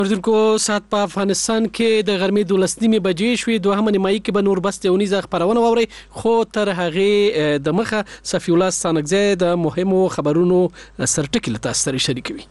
اردوونکو ساعت په افغانستان کې د غرمې 12 بجې شوې. دوهمه نیمایي کې به نوربست یونیزه خبرونه واورئ، خو تر هغې د مخه صفي الله ستانکزی د مهمو خبرونو سرټکي له تاسو سره شریکوي.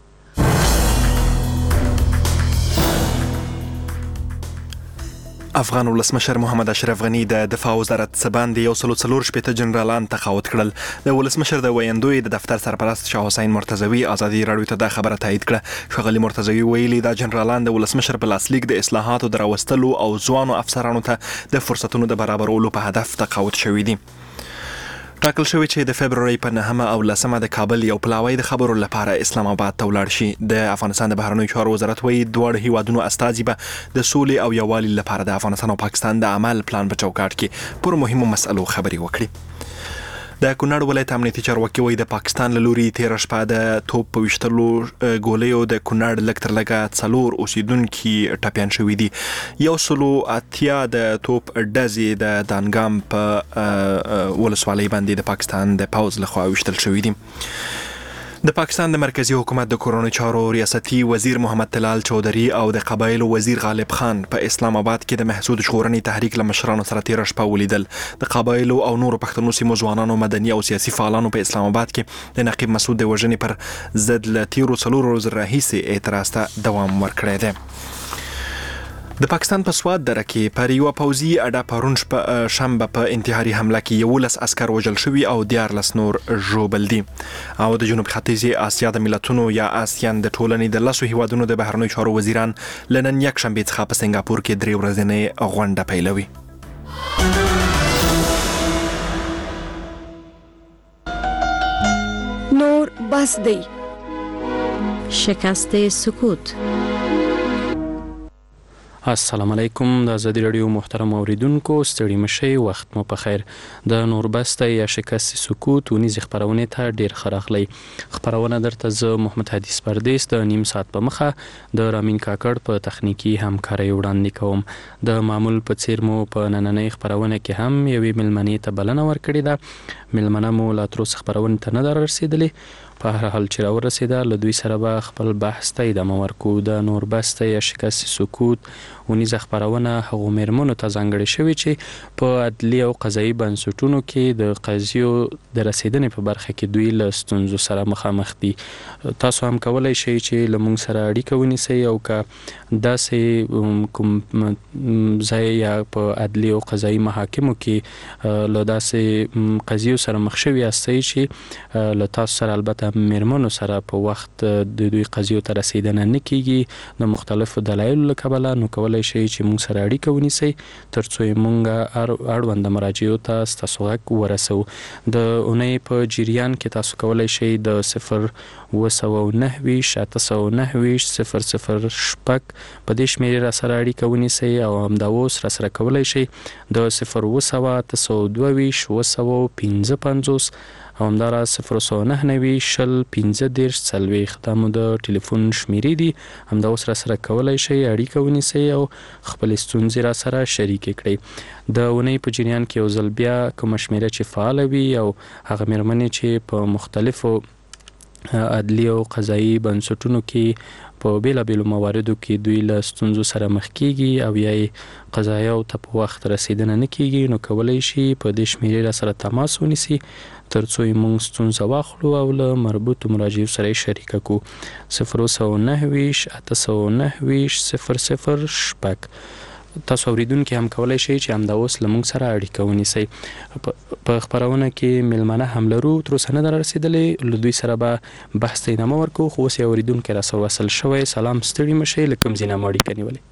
افغان ولسمشر محمد اشرف غنی د دفاع وزارت څخه باندې 140 جنرالان تقاعد کړل. د ولسمشر د ویاندوی د دفتر سرپرست شاه حسین مرتضوی ازادي راډیو ته دا خبره تایید کړه. ښاغلي مرتضوی ویلي دا جنرالان د ولسمشر په لاسلیک د اصلاحاتو د راوستلو او ځوانو افسرانو ته د فرصتونو د برابرولو په هدف تقاعد شوي دي. ټاکل شوی چې د فبرورۍ په 9 او 10 د کابل یو پلاوی د خبرو لپاره اسلام آباد ته ولاړ شي. د افغانستان د بهرنیو چارو وزارت وایي دواړه هیوادونو استازي به د سولې او یووالي لپاره د افغانستان او پاکستان د عمل پلان په چوکاټ کې پر مهمو مسألو خبرې وکړي. د کونړ ولایت امنیتي چارواکي وایي د پاکستان له لوري تېره شپه د توپ په ویشتلو ګولیو د کونړ لږ تر لږه 4 اوسیدونکي ټپیان شوي دي. 180 د توپ ډزې د دانګام په ولسوالۍ باندې د پاکستان د پوځ لخوا ویشتل شوي دي. د پاکستان د مرکزی حکومت د کورونی چارو ریاستي وزیر محمد طلال چودھری او د قبایلو وزیر غالب خان په اسلام آباد کې د محسود ژغورنې تحریک له مشرانو سره تېره شپه ولیدل. د قبایلو او نورو پښتنو سیمو ځوانانو، مدني او سیاسي فعالانو په اسلام آباد کې د نقیب مسعود د وژنې پر ضد له تیرو 4 ورځو راهیسې اعتراض ته دوام ورکړی دی. د پاکستان په سوات دره کې پر یوه پوځي اډه پرون شنبه په انتحاري حمله کې 11 عسکر وژل شوي او 14 نور ژوبل دي. او د جنوب ختیځې اسیا د ملتونو یا آسیان د ټولنې د 10 هیوادونو د بهرنیو چارو وزیران له نن یکشنبې څخه په سنګاپور کې 3 ورځنۍ غونډه پیلوي. نور بس دی. شکست سکوت. السلام علیکم. د ازادي راډیو محترم اوریدونکو ستړي مشئ، وخت مو په خیر. د نوربست یا شکست سکوت ونیزې خبرونه ته ډیر ښه راغلی. خبرونه درته زه محمد حدیث پردیس د نیم ساعت په مخه د رامین کاکړ په تخنیکی همکارۍ وړاندې کوم. د معمول په څیر مو په نننۍ خبرونه کې هم یوې ملمنې ته بلنه ورکړې ده. ملمنه مو لا تر اوسه خبرونه ته نه ده رسېدلې. په هر حال چې راورسېده له دوی سره به خپل بحث ته ادامه ورکو. د نوربست یا شکست سکوت ونیزه خبرونه هغو مېرمنو ته ځانګړې شوې چې په عدلي او قضایي بنسټونو کې د قضیو د رسېدنې په برخه کې دوی له ستونزو سره مخامخ دي. تاسو هم کولی شئ چې له موږ سره اړیکه ونیسئ او که داسې کوم ځای یا په عدلي او قضایي محاکمو کې له داسې قضیو سره مخ شوي یاستئ چې له تاسو سره البته مېرمنو سره په وخت د دوی قضیو ته رسیدنه نه کیږي د مختلفو دلایلو له کبله، نو کولی شئ چې موږ سره اړیکه ونیسئ تر څو یې موږ اړونده مراجعو ته ستاسو غږ ورسوو. د اونۍ په جریان کې تاسو کولی شئ د 029 809 006 په دې شمېرې را سره اړیکه ونیسئ او همدا اوس را سره کولی شئ د 02822 255 او همدارا 099 15 40 دا مو د ټلیفون شمیرې دي. همدا اوس را سره کولی شئ اړیکه ونیسئ او خپل ستونزې را سره شریکې کړئ. د اونۍ په جریان کې یو ځل بیا کومه شمیره چې فعاله وي او هغه مېرمنې چې په مختلفو عدلي او قضایي بنسټونو کې په بیلابیلو مواردو کې دوی له ستونزو سره مخ کیږي او یا قضایاو ته په وخت رسیدنه نه کیږي، نو کولی شي په دې شمیرې را سره تماس ونیسي تر څو یې موږ ستونزه واخلو او له مربوطو مراجعو سره یې شریکه کړو. 029 809 006. تاسو اوریدونکي هم کولی شئ چې همدا اوس له موږ سره اړیکه ونیسئ. په خبرونه کې مېلمانه هم لرو، تر اوسه نه ده رسېدلې. له دوی سره به بحث ته ادامه ورکوو، خو اوس یې اوریدونکی را سره وصل شوی. سلام، ستړي مشئ، له کوم ځای نه مو اړیکه نیولې؟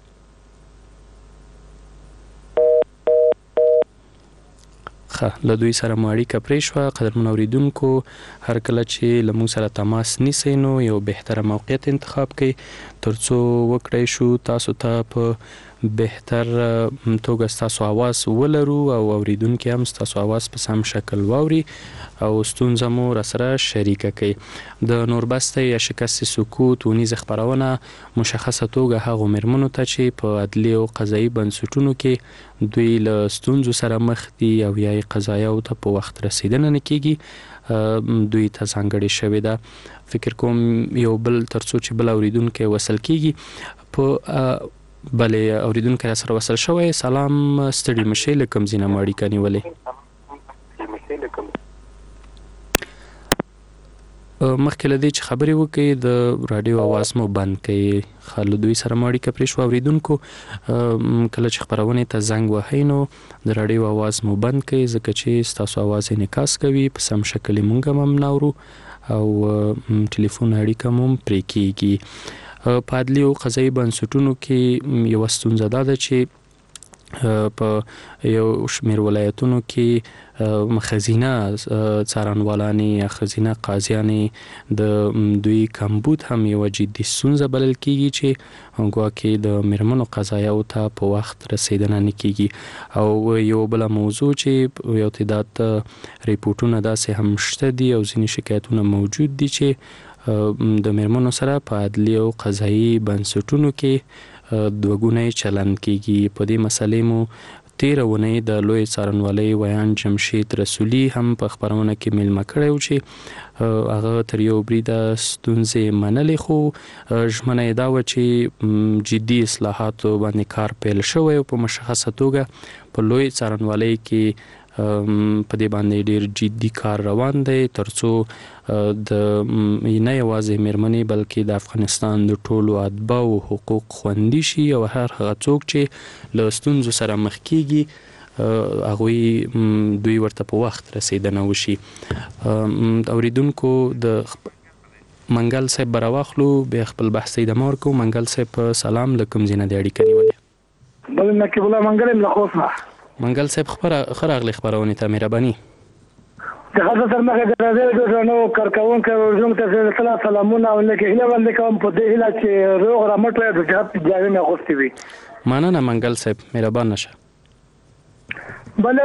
له دوی سره مو اړیکه پرې شوه. قدرمن اوریدونکو، هر کله چې له موږ سره تماس نیسئ نو یو بهتره موقعیت انتخاب کړئ تر څو وکړی شو تاسو ته په بهتر توګه ستاسو اواز ولرو او اوریدونکي هم ستاسو اواز په سم شکل واوري او ستونزه مو را سره شریکه کړئ. د نوربست یا شکست سکوت ونیزه خبرونه مشخصه توګه هغو مېرمنو ته چې په عدلي او قضایي بنسټونو کې دوی له ستونزو سره مخ دي او یا قضایاو ته په وخت رسیدنه نه کیږي، دوی ته ځانګړې شوې ده. فکر کوم یو بل ترڅو چې بل اوریدونکو وصل کیږي په بلې اوریدونکو سره وصل شوی. سلام، ستړي مشي له کوم ځای نه اړیکه نیولې؟ مخکې له دې چې خبرې وکړي د رادیو आवाज مو بند کړئ. خالد دوی سره اړیکه پرې شو. اوریدونکو کله چې خبرونه ته زنګ وهئ نو د رادیو आवाज مو بند کړئ ځکه چې تاسو आवाज انعکاس کوي، په سم شکل مونږ هم ناورو او ټلیفون اړیکه مو پرې کیږي. په عدلي او قضایي بنسټونو کې یو ستونزه ده چې په یو شمېر ولایتونو کې خزینه څارنوالانې یا خزینه قاضیانې د دوی کمبود هم یو جدي ستونزه بلل کیږي چې ګواکې د میرمنو قضایاو ته په وخت رسیدنه نه کیږي. او یو بل موضوع چې یو تعداد ریپورتونه داسې هم شته دي او ځینې شکایتونه موجود دي چې د میرمنو سره په عدلي او قضایي بنسټونو کې دوګونی چلند کیږي. په دې مسلې مو تیره ونې د لوی څارنوالۍ ویان جمشید رسولي هم په خبرونه کې ملمه کړی و چې هغه تر یو بریده ستونزې منلې، خو ژمنه یې دا وه چې جدي اصلاحاتو باندې کار پیل شوی او په مشخصه توګه په لوی څارنوالۍ کې په دې باندې ډیر جدي کار روان دی ترڅو د نه یوازې میرمنې بلکې د افغانستان د ټولو اتباعو حقوق خوندي شي او هر هغه څوک چې له ستونزو سره مخ کیږي هغوی دوی ورته په وخت رسیدنه وشي. اوریدونکو د منګل صاحب براواخلو به خپل بحث ادامه ورکو. منګل صاحب سلام، لکم زینه د اړیکې نیولې. بل نقیب الله منګل له خوفه. منګل صاحب خراغلی خبرونه ته مهرباني. د حضرت سرمخه د راځي نو کارکون کوم ته سلامونه او لکه هله باندې کوم په دې هله چې روغ رحمت د جهاد جاوی نه غوښتي وي. مننه منګل صاحب، مهربان نشه. بل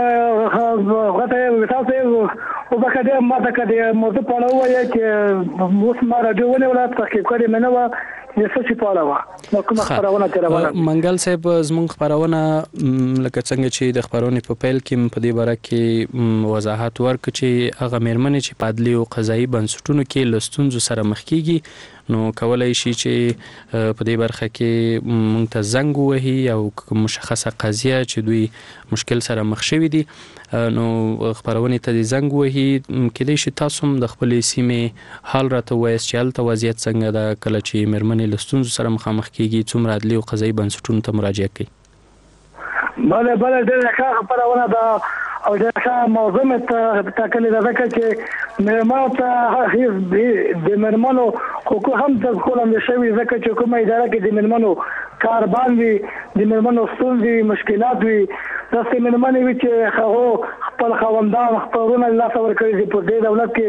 غته تاسو او بکده ما ته کده موضوع په اړه وایي چې موږ ما راډیوونه ولا تحقیق کړی منه و چې په اړه نو کوم خبرونه تیروله. منګل صاحب زموږ خبرونه لکه څنګه چې د خبرونه په پیل کې په دې باره کې وضاحت ورک چې هغه میرمنې چې په عدلي او قضایي بنسټونو کې له ستونزو سره مخ کیږي نو کولای شي چې په دې برخه کې مونږ ته زنګ ووهي او مشخصه قضیه چې دوی مشکل سره مخ شوي دي نو خبرونه ته د زنګ ووهي. کله چې تاسو هم د خپلې سیمې حال راته وایي چې هلته وضعیت څنګه ده کله چې میرمنې له ستونزو سره مخامخ کیږي، څومره عدلي او قضایي بنسټونو ته مراجعه کوي؟ بله ډېره ښه خبرونه ده او ډېره ښه موضوع مې ټاکلې ده ځکه چې میرمنو ته د میرمنو حقوق هم تذکر شوي ځکه چې کومه اداره کې د میرمنو کار باندې د میرمنو ستونزې مشکلات وي داسې میرمنې وي چې هغه خپل خاوندان خپلونه له لاسه ورکړي دي په دې دولت کې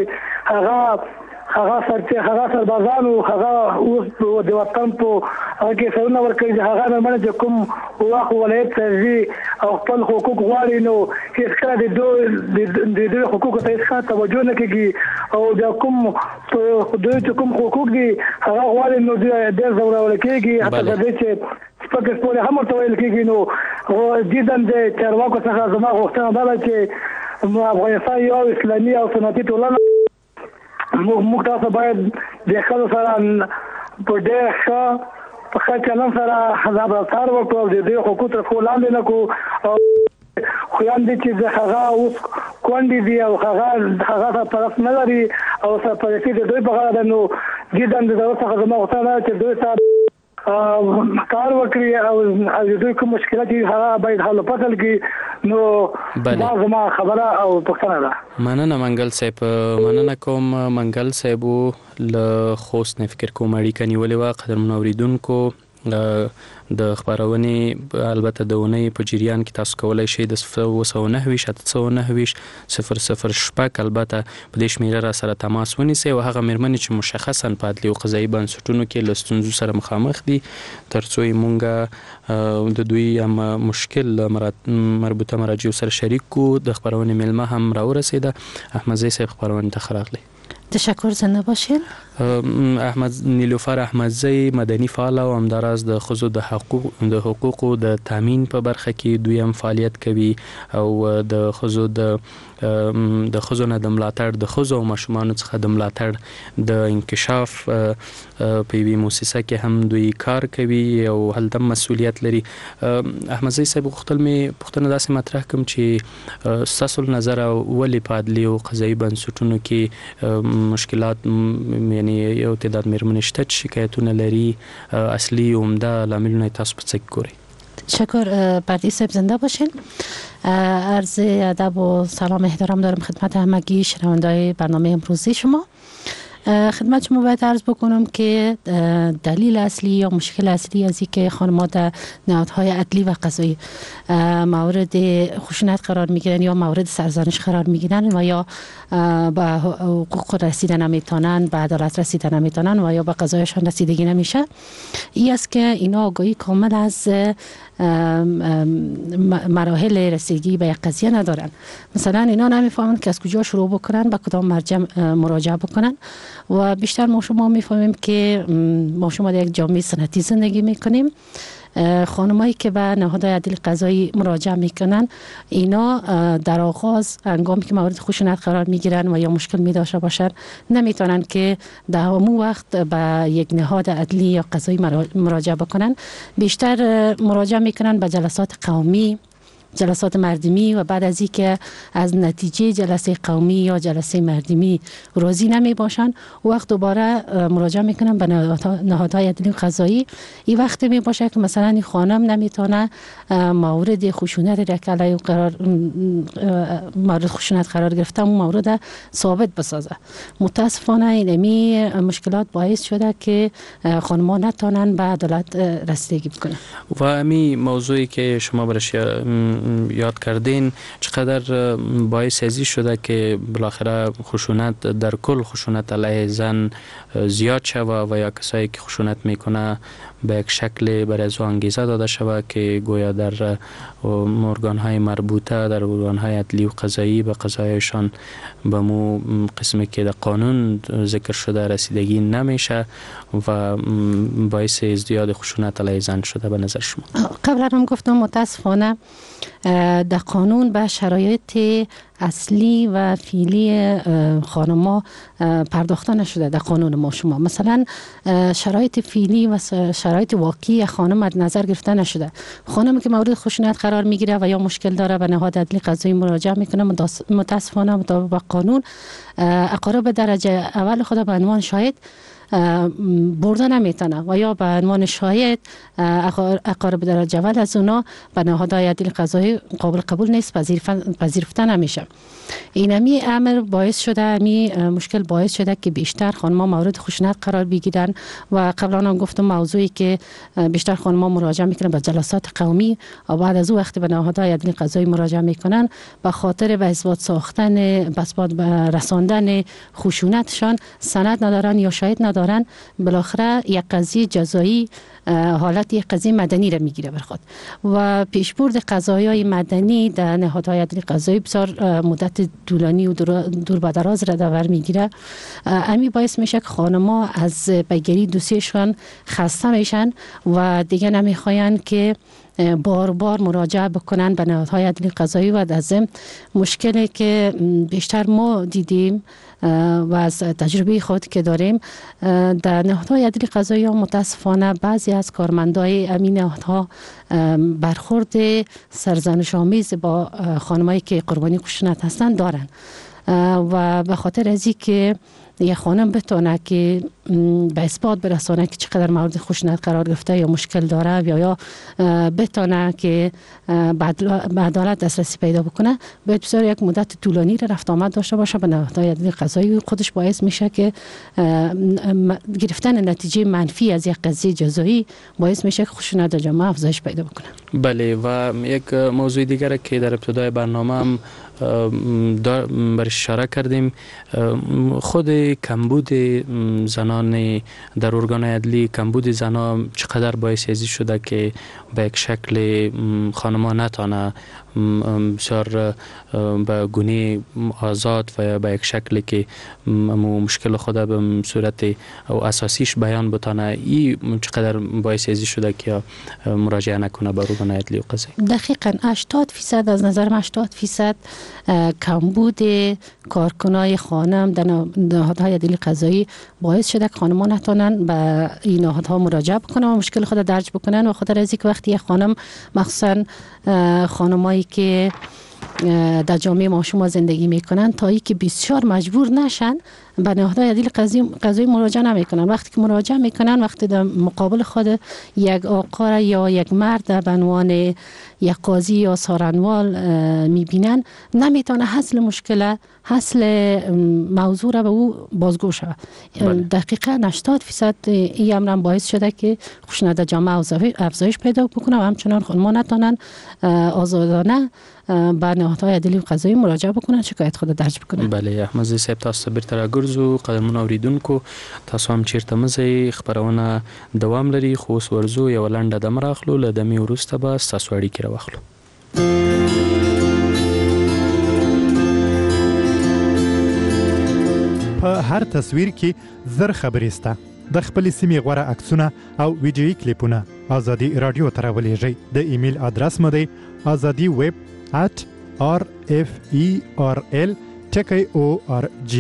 هغه سربازانو هغه اوس د وطن په هغه کې سرونه ورکړي هغه میرمنې چې کوم واخ ولایت ته ځي او خپل حقوق غواړي نو هیڅ کله د دوی حقوق ته هیڅ توجه نه کوي او د کوم حقوق دي هغه غواړي نو د زورول کېږي حتی د دې چې سپکه سپوره هم ورته ویل کېږي. نو جدا د چارواکو څخه زما غوښتنه ده چې افغانستان یو اسلامي او سنتي ټولنه موږ تاسو باید د خلکو سره په ډېر ښه چلند سره رفتار وکړو د دوی حقوق تر پښو لاندې نه کړو او خویندې چې هغه اوس کونډې دي او هغه طرف نه لري او سرپرستي د دوی په غاړه ده نو جدا د دولت څخه زما غوښتنه ده چې دوی سره کار وکړي او دوی کوم مشکلات هغه باید حل پاتل کی نو دا زما خبره او پوښتنه ده. مننه منګل صاحب، مننه کوم منګل صاحب له خوست نه فکر کوم اړیکه نیولې وه. قدرمنو اوریدونکو د خبرونې البته د اونۍ په جریان کې تاسو کولای شئ د 009-809-006 البته په دې شمیره را سره تماس ونیسئ او هغه میرمنې چې مشخصا په عدلي او قضایي بنسټونو کې له ستونزو سره مخامخ دي ترڅو موږ د دوی مشکل مربوطه مراجعو سره شریک کو. د خبرونې ملمه هم راورسېده. احمدزی صاحب خبرونه ته ښه راغلی. تشکر زنده باشین. احمد نیلوفر احمدزی مدني فعال او همداراز د ښځو د حقوقو د تامین په برخه کې دوی هم فعالیت کوي او د ښځو د د ښځو نه د ملاتړ د ښځو او ماشومانو څخه د ملاتړ د انکشاف په یوې مؤسسه کې هم دوی کار کوي او هلته مسؤلیت لري. احمدزی صاحب غوښتل مې پوښتنه داسې مطرح کړم چې ستاسو له نظره ولې په عدلي او قضایي بنسټونو کې مشکلات یعنی یو تعداد میرمنې شته چې شکایتونه لري، اصلي عمده لاملونه تاسو په څه کې ګورئ؟ تشکر پردی صاحب، زنده باشین. عرض ادب و سلام احترام دارم خدمت همگی شنونده‌های برنامه امروزی شما. خدمت شما باید عرض بکنم که دلیل اصلی یا مشکل اصلی از اینکه خانم‌ها در نهادهای عدلی و قضایی مورد خشونت قرار میگیرن یا مورد سرزنش قرار میگیرن و یا به حقوق رسیدن نمیتونن، به عدالت رسیدن نمیتونن و یا به قضایشان رسیدگی نمیشه، این است که اینا آگاهی کامل از مراحل رسیدگی به یک قضیه ندارن. مثلا اینا نمیفهمن که از کجا شروع بکنن، به کدام مرجع مراجعه بکنن و بیشتر ما شما میفهمیم که ما شما در یک جامعه سنتی زندگی میکنیم. خانمایی که به نهادهای عدل قضایی مراجعه میکنن اینا در آغاز هنگامی که مورد خشونت قرار میگیرن و یا مشکل میداشته باشن نمیتونن که در همون وقت به یک نهاد عدلی یا قضایی مراجعه بکنن. بیشتر مراجعه میکنن به جلسات قومی، جلسات مردمی و بعد از اینکه از نتیجه جلسه قومی یا جلسه مردمی راضی نمی باشن وقت دوباره مراجعه میکنن به نهادهای عدلی قضایی. این وقت می باشه که مثلا این خانم نمیتونه مورد خشونت را که علیه مورد خشونت قرار گرفته اون مورد ثابت بسازه. متاسفانه اینمی مشکلات باعث شده که خانم‌ها نتونن به عدالت رسیدگی بکنن. و امی موضوعی که شما برش یاد کردین چقدر باعث ازی شده که بالاخره خشونت در کل خشونت علیه زن زیاد شوه و یا کسایی که خشونت میکنه به یک شکل برای از انگیزه داده شوه که گویا در ارگان‌های مربوطه، در ارگان‌های عدلی و قضایی به قضایشان به مو قسمی که در قانون ذکر شده رسیدگی نمیشه و باعث ازدیاد خشونت علیه زن شده به نظر شما؟ قبلا هم گفتم متاسفانه در قانون به شرایط اصلی و فعلی خانم‌ها پرداخته نشده در قانون ما شما. مثلا شرایط فعلی و شرایط واقعی خانم مد نظر گرفته نشده. خانمی که مورد خشونت قرار میگیره و یا مشکل داره به نهاد عدلی قضایی مراجعه میکنه متاسفانه مطابق قانون اقارب درجه اول خود به عنوان شاهد برده نمیتونه و یا به عنوان شاهد اقارب درجه اول از اونا به نهادهای عدلی قضایی قابل قبول نیست، پذیرفته نمیشه. اینمی امر باعث شده، امی مشکل باعث شده که بیشتر خانم‌ها مورد خشونت قرار بگیرن و قبلا هم گفتم موضوعی که بیشتر خانم‌ها مراجعه میکنن به جلسات قومی و بعد از او وقتی به نهادهای عدلی قضایی مراجعه میکنن به خاطر به اثبات ساختن، به اثبات رساندن خشونتشان سند ندارن یا شاهد ندارن، بالاخره یک قضیه جزایی حالت یک قضیه مدنی را میگیره بر خود و پیشبرد قضایای مدنی در نهادهای عدلی قضایی بسیار مدت طولانی و دور به دراز را در میگیره. امی باعث میشه که خانم‌ها از پیگیری دوسیشان خسته میشن و دیگه نمیخواین که بار بار مراجعه بکنن به نهادهای عدلی قضایی و از مشکلی که بیشتر ما دیدیم و از تجربه خود که داریم در نهادهای عدلی قضایی متاسفانه بعضی از کارمندای امین نهادها برخورد سرزنش‌آمیز با خانمایی که قربانی خشونت هستند دارن و به خاطر از اینکه یک خانم بتونه که به اثبات برسانه که چقدر مورد خشونت قرار گرفته یا مشکل داره یا بتونه که به عدالت دسترسی پیدا بکنه باید بسیار یک مدت طولانی را رفت آمد داشته باشه به نهادهای عدلی قضایی. خودش باعث میشه که گرفتن نتیجه منفی از یک قضیه جزایی باعث میشه که خشونت در جامعه افزایش پیدا بکنه. بله و یک موضوع دیگر که در ابتدای برنامه هم برش اشاره کردیم خود کمبود زنان در ارگان عدلی، کمبود زنان چقدر باعث ازی شده که به یک شکل خانم‌ها نتانه بسیار به گونه آزاد و به یک شکل که مشکل خود به صورت او اساسیش بیان بتانه، این چقدر باعث ازی شده که مراجعه نکنه به ارگان عدلی و قضایی؟ دقیقاً 80% از نظرم 80% کمبود کارکنای خانم در نهادهای عدلی قضایی باعث شده که خانم‌ها نتونن به این نهادها مراجعه بکنن و مشکل خود درج بکنن، و خاطر از اینکه وقتی یک خانم، مخصوصا خانمایی که در جامعه ما شما زندگی میکنن، تا ای که بسیار مجبور نشن به نهادهای عدلی قضایی مراجعه نمیکنن. وقتی که مراجعه میکنن، وقتی در مقابل خود یک آقا یا یک مرد به عنوان یک قاضی یا سارنوال میبینن، نمیتونه حل موضوع را به او بازگو شود. دقیقاً 80% این امر باعث شده که خشونت در جامعه افزایش پیدا بکنه و همچنان خانم‌ها نتونن آزادانه به نهادهای عدلی و قضایی مراجعه بکنن، شکایت خود درج بکنن. بله، احمد صاحب، تاسو بیرته راګرځو. قدرمن اوریدونکو، تاسو هم چیرته مزه خبرونه دوام لري، خو اوس ورزو یو لنډه دم راخلو، له دمې وروسته به ستاسو اړیکې راواخلو. په هر تصویر کې زر خبرې سته. د خپل سیمې غوره عکسونه او ویډیویي کلیپونه ازادي رادیو ته راولېږئ. د ایمیل ادرس مو دی azadiweb@rferl.org.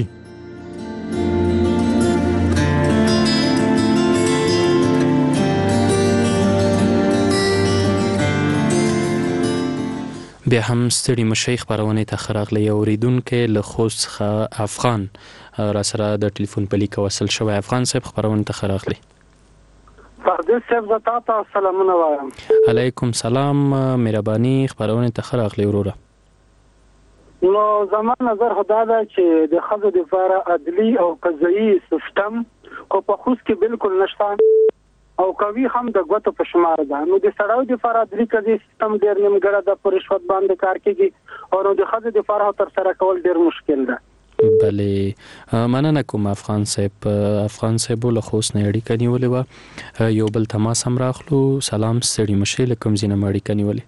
بیا هم ستړي مشي خبرونه ته خراغلی اوریدونکو له خوست څخه افغان را سره د ټلیفون په لیک وصل شوی. افغان صاحب، خبرونه ته خراغلی. فردوس صاحب، زه تاسو سلامونه وایم. علیکم سلام، مهرباني، خبرونه ته خراغلی وروره. نو زما نظر خدا ده چې د ښځو لپاره عدلي او قضایي سیستم خو په خوست کې بالکل نشته او کوي هم د غوته په شمار ده. نو د سړیو لپاره عدلي قضایي سیستم ډېر نیمګړی ده، په رشوت باندې کار کوي، او نو د ښځو لپاره تر سره کول ډېر مشکل ده. بله، مننه کوم افغان صاحب. افغان صاحب له خوست نه اړیکه نیولې وه، یو بل تماس هم راخلو. سلام، ستړي مشي، له کوم ځای نه اړیکه نیولې؟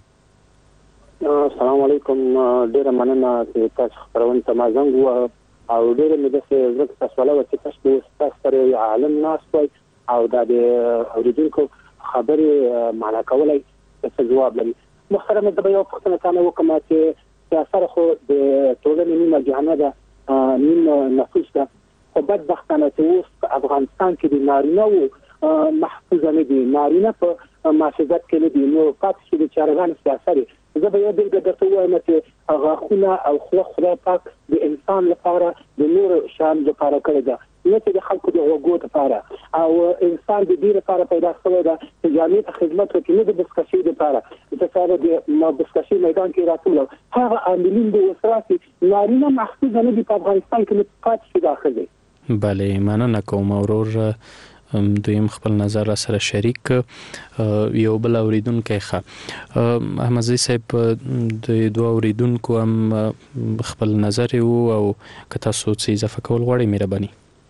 السلام علیکم. ډیره مننه چې تاسو خبرونه ته ما زنګ ووهه او ډیره مې داسې زړه کې تاسو ولاړه چې تاسو سره یو عالم ناست وای او دا د اوریدونکو خبرې معنا کولای څه جواب لري. محترمه، د یو پوښتنه کانه وکم چې سره خو د ټولنې نیمه جهانه ده، نیمه نفوس ده، خو بدبختانه چې اوس په افغانستان کې د نارینه محفوظ نه دي، نارینه په محافظت کې نه دي، نو پاتې شي د چارغان سیاسي. زه به یو دغه درته وایم چې غاښونه او خدای پاک د انسان لپاره د نور شان لپاره کړی ده، نه چې د خلکو د غوږو لپاره، او انسان د دې لپاره پیدا شوی ده چې جامع خدمت وکړي، نه د بسکشي لپاره. چې سره د بسکشي میدان کې راټول هغه عاملین د وسراسي نارینه محفوظ نه دي په افغانستان کې، نه پاتې شي داخلي. بله، مننه کوم ورور. دویم خپل نظر را سره شریک. یو بل اوریدونکو ښه احمد صاحب، د دوه اوریدونکو هم خپل نظر وو، او که تاسو څه اضافه کول غواړئ مهرباني.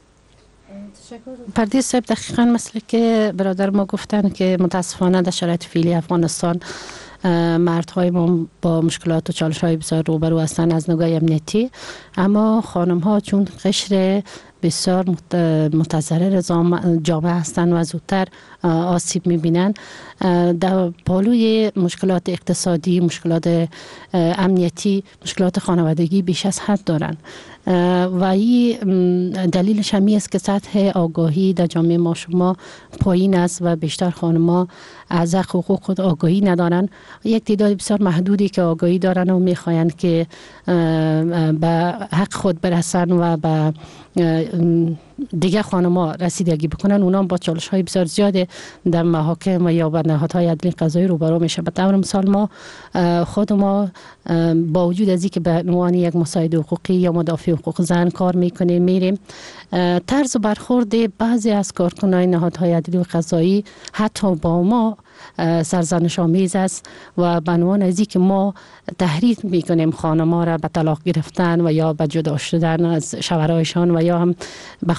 پردیس صاحب، دقیقاً مثل که برادر ما گفتن که متاسفانه در شرایط فعلی افغانستان مردهای ما با مشکلات و چالش‌های بسیار روبرو هستند از نگاه امنیتی، اما خانم‌ها چون قشر بسیار متضرر جامعه هستند و زودتر آسیب می‌بینند، در پالوی مشکلات اقتصادی، مشکلات امنیتی، مشکلات خانوادگی بیش از حد دارند و این دلیلش همی است که سطح آگاهی در جامعه ما شما پایین است و بیشتر خانم‌ها از حقوق خود آگاهی ندارند. یک تعداد بسیار محدودی که آگاهی دارند و می‌خواهند که به حق خود برسن و به دیگه خانم‌ها رسیدگی بکنن، اونا با چالش‌های بسیار زیاد در محاکم یا به نهادهای عدلی قضایی روبرو میشه. به طور مثال ما خود ما با وجود از اینکه به عنوان یک مساعد حقوقی یا مدافع حقوق زن کار میکنیم، میریم، طرز برخورد بعضی از کارکنان نهادهای عدلی و قضایی حتی با ما سرزنش آمیز است و به عنوان از اینکه ما تحریک میکنیم خانم‌ها را به طلاق گرفتن و یا به جدا شدن از شوهرایشان و یا هم به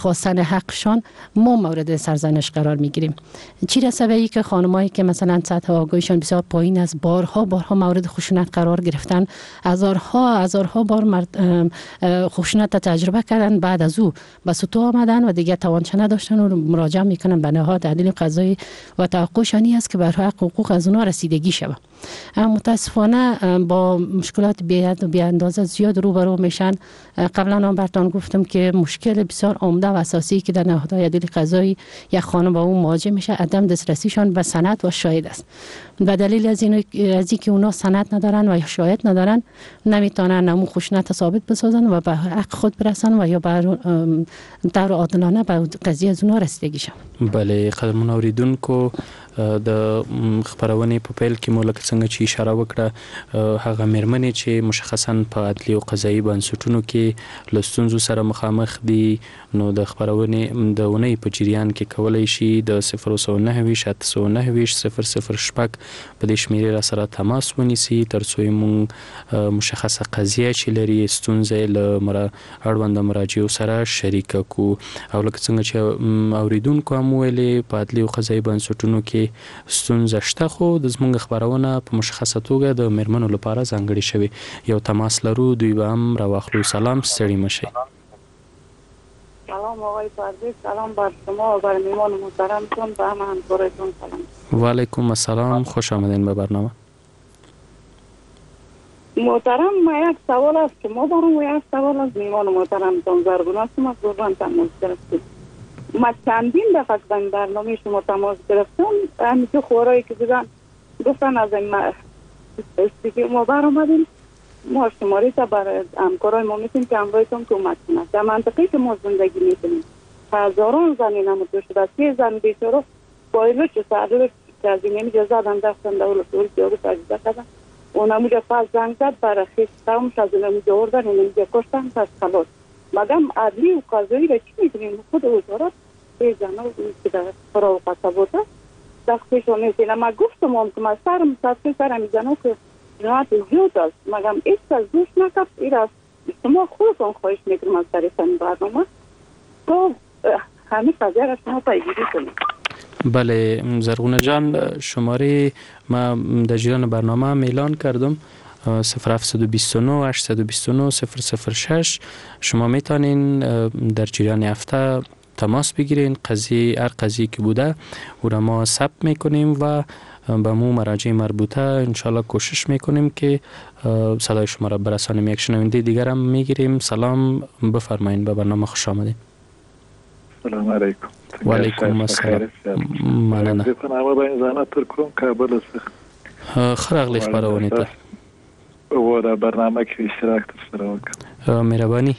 خواستن حقشان ما مورد سرزنش قرار میگیریم. چی رسه به ای که خانمایی که مثلا سطح آگاهیشان بسیار پایین است بارها مورد خشونت قرار گرفتن، هزارها بار خشونت تجربه کردن، بعد از او به سطوح آمدن و دیگه توانچه نداشتن و مراجعه میکنن به نهاد دلیل قضایی و توقعشانی است که بر حقوق از اونها رسیدگی شود. متاسفانه با مشکلات بی اندازه زیاد روبرو میشن. قبلا هم براتون گفتم که مشکل بسیار عمده و اساسی که در نهادهای عدالت قضایی یک خانم با اون مواجه میشه عدم دسترسیشان به سند و شاهد است. به دلیل از اینکه اونا سند ندارن و یا شاهد ندارن نمیتونن همون خشونت ثابت بسازن و به حق خود برسن و یا بر طور عادلانه به قضیه از اونها رسیدگی شون. بله قدرمن اوریدونکو د خبرونې په پیل کې مو لکه څنګه چې اشاره وکړه هغه مېرمنې چې مشخصاً په عدلي او قضایي بنسټونو کې له ستونزو سره مخامخ دي نو د خبرونې د اونۍ په جریان کې کولی شي د 009 809 006 په دې شمیرې را سره تماس ونیسي ترڅو موږ مشخصه قضیه چې لري ستونزې له اړوند مراجعو سره شریک کو. او لکه څنګه چې اوریدونکو هم ویلي په عدلي او قضایي بنسټونو کې ستونزه شته خو د زموږ خبرونه په مشخصه توګه د مېرمنو لپاره ځانګړې شوی. یو تماس لرو دوی به هم راواخلو. سلام ستړي مشئ. سلام آقای پرویز، سلام بر شما و بر مهمان محترمتون و همه همکارتون سلام. و علیکم السلام، خوش آمدین به برنامه. محترم ما یک سوال است که ما برام یک سوال از مهمان محترمتون زرگون هستم از قربان تماس گرفتیم. ما چندین دفعه در برنامه شما تماس گرفتم همیشه خورایی که بودن گفتن از این استیکی ما برآمدیم ما شماری تا برای همکارای ما میتونیم که همراهتون کمک کنند. در منطقه که ما زندگی میکنیم هزاران زنی نموده شده 3 زن بیچاره پایلوچ و سرلوچ که از این اینجا زدن دفتن دولت دولت جاگو تجزه کردن اونموجا پس زنگ زد برای خیست تاومش از اونموجا اردن اونموجا کشتن پس خلاص مگم عدلی و قضایی را چی میکنیم خود وزارت 3 زن که در فرا و قصبات است دختشون نیستین. اما گفتم هم که من سرم میزنم که جنات وجود است مگم ایست از دوست نکرد ایر است شما خودتون خواهش میکنم از طریقین برنامه تو همه قضیه را شما پیگیری کنید. بله زرغونه جان شماره ما در جریان برنامه هم اعلان کردم 0729 829 006 شما میتونین در جریان هفته تماس بگیرین هر قضیه که بوده او را ما ثبت میکنیم و به مو مراجع مربوطه انشالله کوشش میکنیم که صدای شما را برسانیم. یک شنونده دیگر هم میگیریم. سلام بفرمایید به برنامه خوش آمدید. سلام علیکم. و علیکم السلام. مننه. برنامه باید زنه ترکم کابل است. خرق لیخ براونی تا. و در برنامه که اشتراک تر وکړه. مهرباني.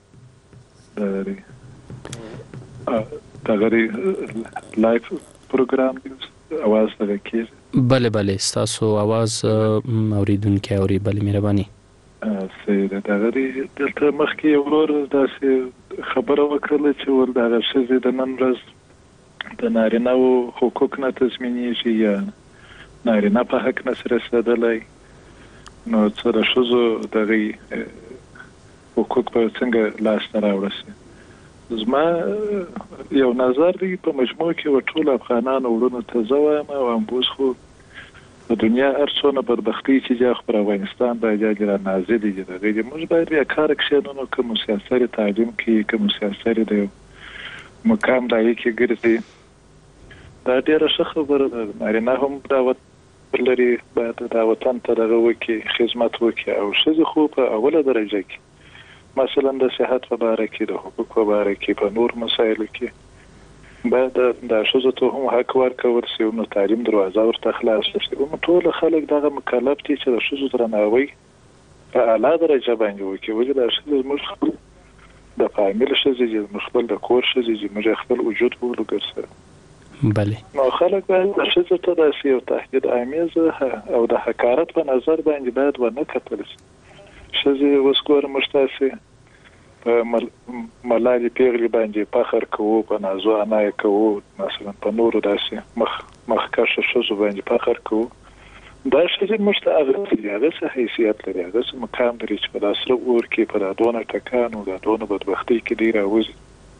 دغری لایف پروګرام اواز دغه کیږي. بله بله تاسو اواز اوریدونکو اوري. بله مهرباني. سید دغری دلته مخکې ورور داسې خبره وکړه چې ول دغه شزې د نن ورځ د نارینه او حقوق نه تضمینېږي یا نارینه په حق نه رسېدلی نو څه د ښځو دغه حقوق په څنګه لاسته راوړي. زما یو نظر دی په مجموع کې ټول افغانانو ورونو ته زوام او امبوس خو د دنیا ارڅونه بدبختی چې جاخ پر افغانستان باندې را نازل دي دغه موږ باید بیا کار کښینو کوم سیاسي تعلیم کې کوم سیاسي د مقام دای کې ګرځي دا ډیره ښه خبره ده. نارینه هم دعوت لري باید د وطن ته دغه وکي خدمت وکي او ښځې خو په اوله درجه کې مثلا د صحت په اړه کې د حقوق په اړه کې په نور مسایلو کې باید د ښځو ته هم حق ورکول شي او تعلیم دروازه ورته خلاص شي. او ټول خلک دغه مکلف دي چې د ښځو درناوی په اعلی درجه باندې وکړي. ولې د ښځو موږ د فامیل ښځې موږ خپل د کور ښځې موږ خپل وجود ولګرسه. بله نو خلک باید د ښځو ته داسې یو تهدید آمیز او د حقارت په نظر باندې باید ونه کتل شي. ښځې اوس ګورم موږ تاسې په ملالي پیغلې باندې فخر کوو په نازو عنایه کوو مثلا په نورو داسې مخکشه ښځو باندې فخر کوو. دا ښځې موږ ته هغه څه حیثیت لري هغه څه مقام لري چې په داسره اور کې په دونه ټکان او دونه بدبختۍ کې دی راوځي.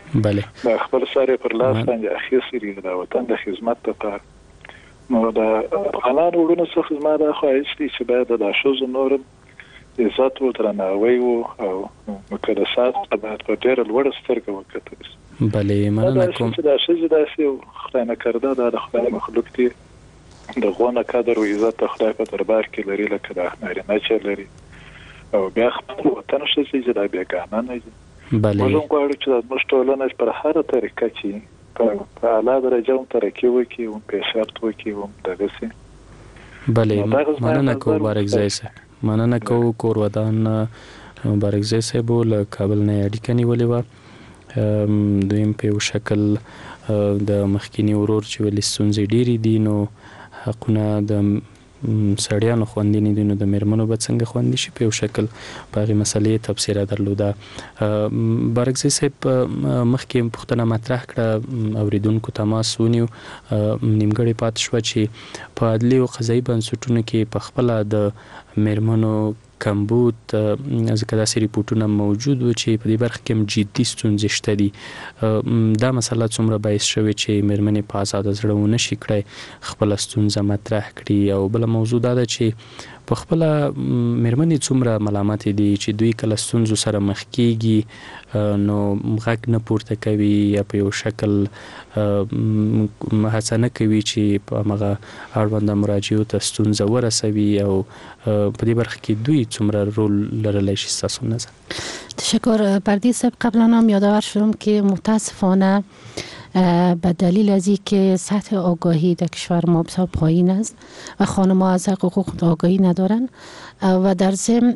بله د خپل سره پر لاس باندې اخیستي د وطن د خدمت لپاره. نو د افغانانو ورونو څخه زما د خواهش دی چې باید د شوز نور عزت او درناوی او مقدسات باید په ډېر لوړ سترګه وکړي. بله مننه کوم. دا شوز داسې خدای نه کرده دا د خدای مخلوق دی د غونه قدر او عزت خدای په دربار کې لري لکه د نارینه چې لري او بیا خپل وطن شې چې دا بیګانه نه دي. بله موږ غواړو چې د مشټولنه پر هر طریقه چې په اعلی درجه هم ترقی وکړي او پیشرفت وکړي او دغه. بله مننه کوم بارکزی صاحب. مننه کوم کور ودان بارکزی صاحب له کابل نه اړیکه نیولې و. دویم په شکل د مخکینی ورور چې ولې ستونزې ډېرې دي نو حقونه د سړیانو خوندې نه دي نو د میرمنو به څنګه خوندې شي په یو شکل په هغې مسلې تبصره درلوده. بارکزی صاحب مخکې پوښتنه مطرح کړه اوریدونکو تماس ونیو نیمګړې پاتې شوه چې په عدلي او قضایي بنسټونو کې په خپله د میرمنو کمبود ځکه داسې ریپورټونه موجود و چې په دې برخه کې هم جدي ستونزې شته دي. دا مسله څومره باعث شوې چې میرمنې په ازاده زړه ونه شي کړی خپله ستونزه مطرح کړي او بله موضوع دا ده چې په خپله میرمنې څومره ملامتې دي چې دوی کله ستونزو سره مخ کېږي نو غږ نه پورته کوي یا په یو شکل هڅه نه کوي چې په همغه اړونده مراجعو ته ستونزه ورسوي او په دې برخه کې دوی څومره رول لرلی شي ستاسو نظر؟ تشکر پردیس صاحب. قبلا هم یادآور شدم که متاسفانه به دلیل از اینکه سطح آگاهی در کشور ما بسیار پایین است و خانم‌ها از حقوق آگاهی ندارن و در ضمن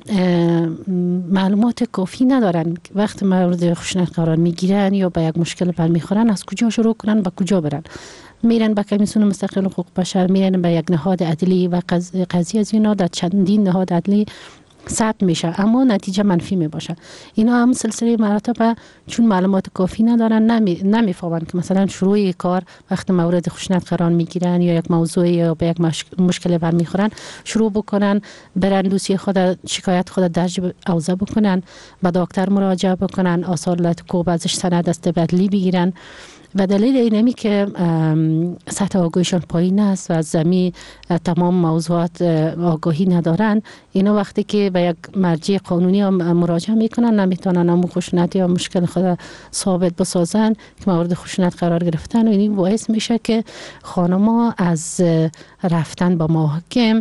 معلومات کافی ندارن وقتی مورد خشونت قرار میگیرن یا به یک مشکل برمیخورن از کجا شروع کنن به کجا برن. میرن به کمیسیون مستقل حقوق بشر، میرن به یک نهاد عدلی و قضیه از اینا در چندین نهاد عدلی ثبت میشه اما نتیجه منفی می باشه. اینا هم سلسله مراتب چون معلومات کافی ندارن نمیفهمن که مثلا شروع کار وقتی مورد خشونت قرار میگیرن یا یک موضوع یا به یک مشکل برمیخورن شروع بکنن برن دوسیه خود شکایت خود درج اوضاع بکنن به دکتر مراجعه بکنن آثار کوب ازش سند دسته‌بندی بگیرن. و دلیل اینمی که سطح آگاهیشان پایین است و از زمین تمام موضوعات آگاهی ندارن اینا وقتی که به یک مرجع قانونی مراجعه میکنن نمیتونن هم خشونت یا مشکل خود ثابت بسازن که مورد خشونت قرار گرفتن و این باعث میشه که خانم‌ها از رفتن با محاکم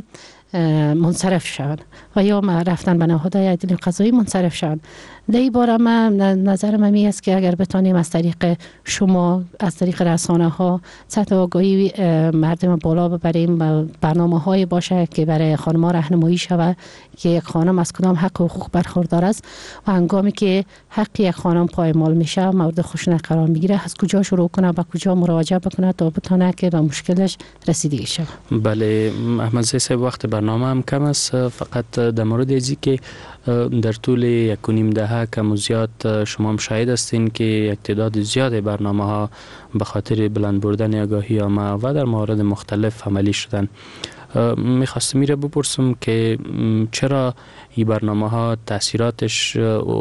منصرف شوند و یا رفتن به نهادهای عدلی قضایی منصرف شوند. در این باره من نظرم می است که اگر بتانیم از طریق شما از طریق رسانه ها سطح آگاهی مردم بالا ببریم برنامه های باشه که برای خانم ها راهنمایی شود که یک خانم از کدام حق و حقوق برخوردار است و هنگامی که حق یک خانم پایمال میشه مورد خشونت قرار میگیره از کجا شروع کنه به کجا مراجعه بکنه تا بتونه که به مشکلش رسیدگی شود. بله احمدزی صاحب وقت برنامه هم کم است فقط در مورد ازی که در طول 1.5 دهه کم و زیاد شما هم شاهد هستین که یک تعداد زیاد برنامه ها به خاطر بلند بردن آگاهی عامه و در موارد مختلف عملی شدن. میخواستم میره بپرسم که چرا این برنامه ها تاثیراتش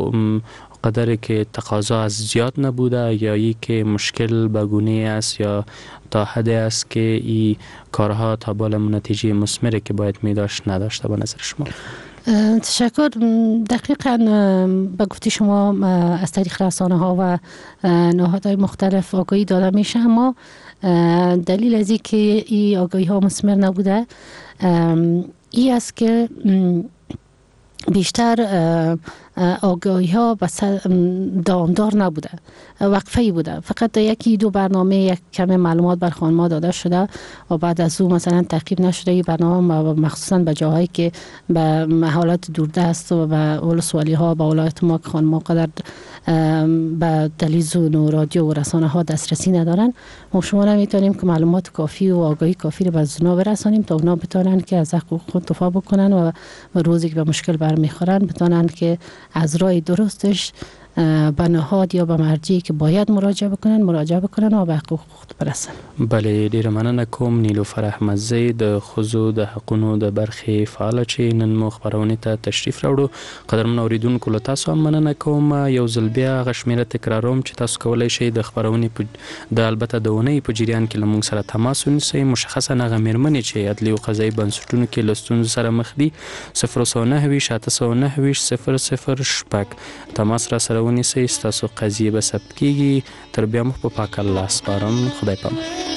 قدری که تقاضا از زیاد نبوده یا ای که مشکل بگونه است یا تا حدی است که این کارها تا بالا نتیجه مثمری که باید میداشت نداشته به نظر شما؟ تشکر. دقیقاً به گفته شما از طریق رسانه ها و نهادهای مختلف آگاهی داده میشه اما دلیل از این که این آگاهی ها مثمر نبوده این است که بیشتر آگاهی ها دامدار نبوده وقفه‌ای بوده فقط یکی دو برنامه یک کم معلومات بر خانم‌ها داده شده و بعد از اون مثلا تعقیب نشده. این برنامه مخصوصا به جاهایی که به حالات دوردست و به ولسوالی ها به ولایت ما که خانم‌ها قدر به تلویزیون و رادیو و رسانه ها دسترسی ندارن ما شما نمیتونیم که معلومات کافی و آگاهی کافی رو به اونا برسانیم تا اونا بتونن که از حقوق خود دفاع بکنن و روزی که به مشکل برمیخورن بتونن که از راه درستش به نهاد یا به مرجعی که باید مراجعه بکنن و به حقوق برسن. بله، ډیره مننه کوم نیلوفر احمدزی د ښځو د حقونو د برخې فعاله چې نن مو خپرونې ته تشریف راوړو. قدرمن اوریدونکو له تاسو هم مننه کوم. یو ځل بیا هغه شمیره تکراروم چې تاسو کولی شئ د خپرونې د البته د اونۍ په جریان کې له موږ سره تماس ونیسئ، مشخصا هغه مېرمنې چې عدلي او قضایي بنسټونو کې له ستونزو سره مخ دي. 009-809-006 تماس را سره ونیسئ، ستاسو قضیې به ثبت کیږي. تر بیا مو په پاک الله سپارم. خدای پامان.